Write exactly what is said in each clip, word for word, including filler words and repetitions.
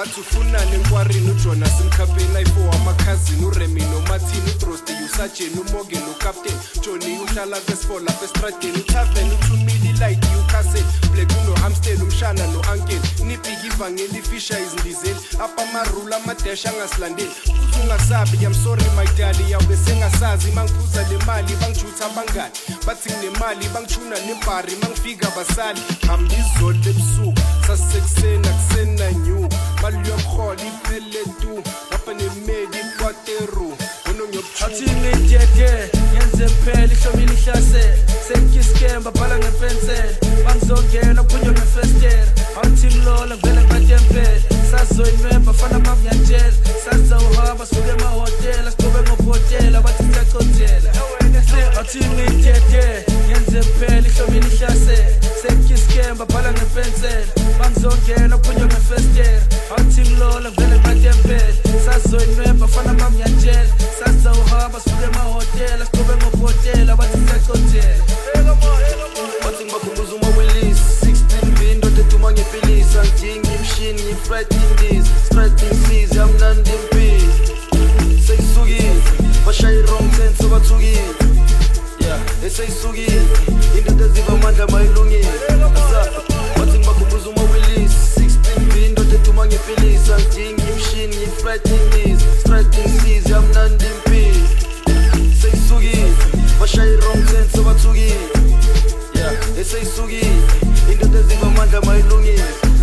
wathi ufunani enkwarini uJonas Mkhapheni ifour amakhazini uRemy noMartin uDrosti uSargent uMorgan noCaptain Johnny uhlala kwesifo lapha estradeni uTavern uThumile light uCastle Black unoHamstel umshana noUncle nibhiki ivangeli fisha izindizeli apha amarula amadesha angasilandeli uzungasabi I'm sorry my daddy yawe sengasazi mangiphuza le mali bangijutha abangani bathi nemali bangijuna nembari mangifika basali hamba izolo ebusuku sasekusena kusena new mali yomholi iphele tu lapha nemedi kwateru athi ngidede yenze phela ihlomile ihlase sengiskemba bhala ngepensel bangizongena kuyo ngefestera athi nglola ngivele ngatempela sazoyimemba fana bamnyantshela sazohamba sibuke emahotela sigobe ngobhotela bathi siyachotela athi ngidede yenze phela ihlomile ihlase sengiskemba bhala ngepensel bangizongena kuyo ngefestera athi nglola ngivele ngatempela sazoyimemba fana bamnyantshela sazohamba sibuke emahotela sigobe ngobhotela bathi siyachotela bathi ngibakhumbuza uma release sixteen vindo tetuma ngepilisa ngidinga imshini ngiflighting this striking seas yamnandi impilo seyisukile bashaya wrong sense bathukile yeah eseyisukile into eziva amandla mayilungile bathi ngibakhumbuza uma release sixteen vindo tetuma ngepilisa ngidinga imshini ngiflighting this striking seas yamnandi impilo seyisukile bashaya wrong sense bathukile yeah eseyisukile into eziva amandla mayilungile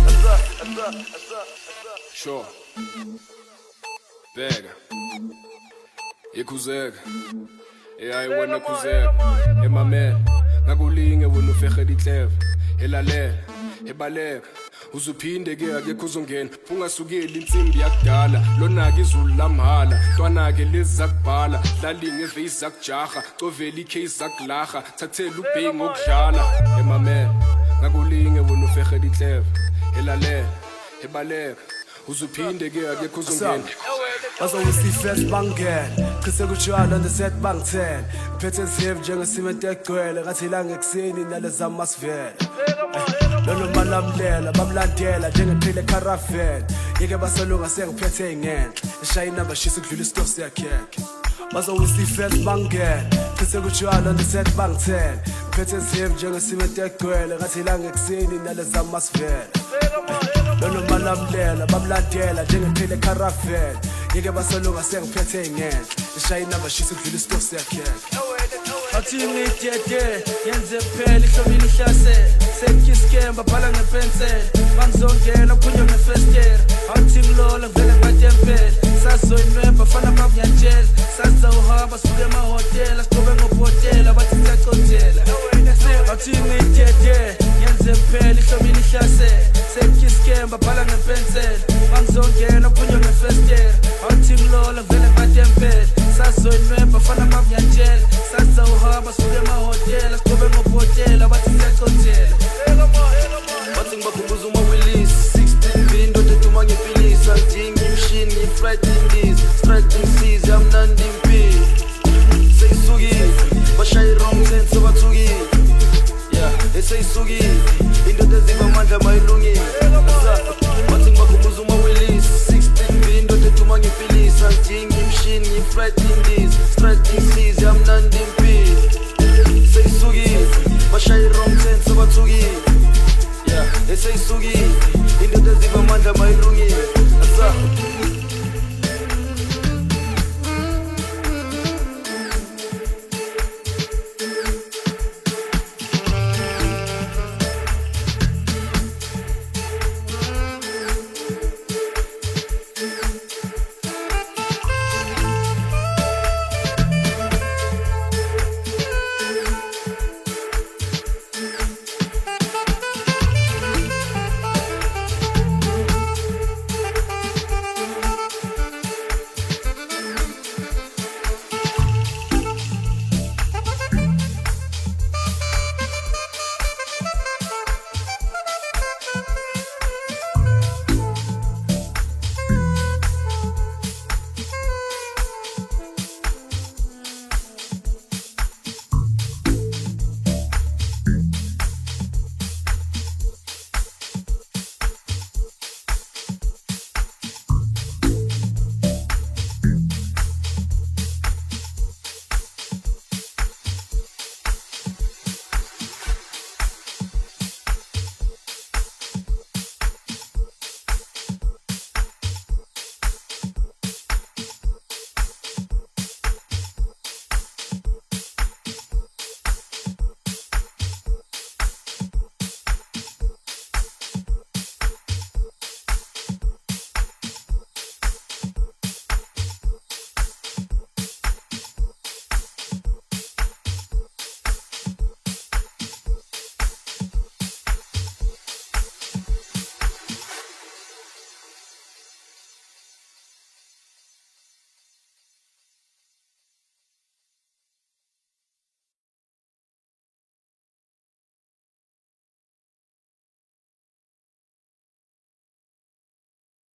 sure bega ikhuzeka eyayi wena khuzeka emamen ngakulinge wena ufehela ihleva elalela ebaleka uzuphinde ke akekho uzongena ungasukeli insimbi yakudala lonaka izulu lamhala ntwanake lezi zakubhala dlalinge evezi zakujaha covela icase zakulaha thathela ubheki ngokudlala emamen ngakulinge wena ufehela ihleva elalela ebaleka uzuphinde ke akekho uzongena bazowisi first bangel qise kujala the set bang ten phethe save njengesimete egcwele ngathi la ngekuseni naleza masivela lolo malamlela bamlandela njengephile caravan yeke basolunga sengiphethe ingenhle eshayina bashisa ukudlula istore siyakhekhe bazowisi first bangel qise kujala the set bang ten phethe save njengesimete egcwele ngathi la ngekuseni naleza masivela lolo malamlela bamlandela njengephile caravan yeke basolunga sengiphethe ingenhle eshayina bashisa ukudlula istore siyakhekhe athi ngidede yenze phela ihlomile ihlase sengiskemba bhala ngepensel bangizongena kuyo ngefestera athi nglola ngivele ngatempela sazoyimemba fana bamnyantshela sazohamba sibuke emahotela sigobe ngobhotela bathi siyachotela athi ngidede yenze phela ihlomile ihlase sengiskemba bhala ngepensel bangizongena kuyo ngefestera athi nglola ngivele ngatempela sazoyimemba fana bamnyantshela sazohamba sibuke emahotela sigobe ngobhotela bathi siyachotela bathi ngibakhumbuza uma release sixteen vindo tetuma ngepilisa ngidinga imshini ngiflighting this striking seas yamnandi impilo seyisukile bashaya wrong sense bathukile yeah eseyisukile